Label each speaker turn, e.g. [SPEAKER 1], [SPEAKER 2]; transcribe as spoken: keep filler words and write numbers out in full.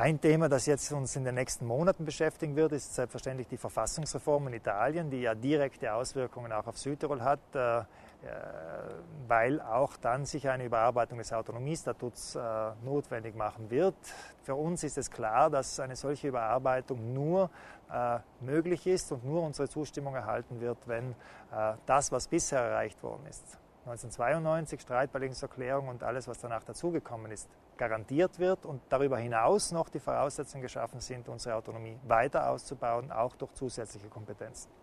[SPEAKER 1] Ein Thema, das jetzt uns in den nächsten Monaten beschäftigen wird, ist selbstverständlich die Verfassungsreform in Italien, die ja direkte Auswirkungen auch auf Südtirol hat, weil auch dann sich eine Überarbeitung des Autonomiestatuts notwendig machen wird. Für uns ist es klar, dass eine solche Überarbeitung nur möglich ist und nur unsere Zustimmung erhalten wird, wenn das, was bisher erreicht worden ist, neunzehnhundertzweiundneunzig, Streitbeilegungserklärung und alles, was danach dazugekommen ist, garantiert wird und darüber hinaus noch die Voraussetzungen geschaffen sind, unsere Autonomie weiter auszubauen, auch durch zusätzliche Kompetenzen.